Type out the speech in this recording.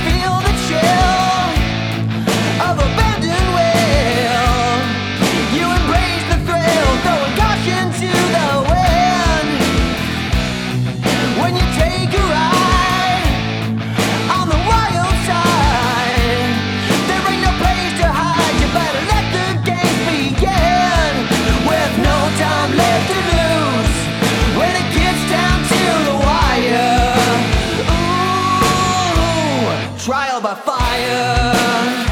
feel the chill of abandoned will. You embrace the thrill, throwing caution to the wind. When you take a ride on the wild side, there ain't no place to hide. You better let the game begin. With no time left to lose, when it gets down to the wire. Ooh, trial by fire.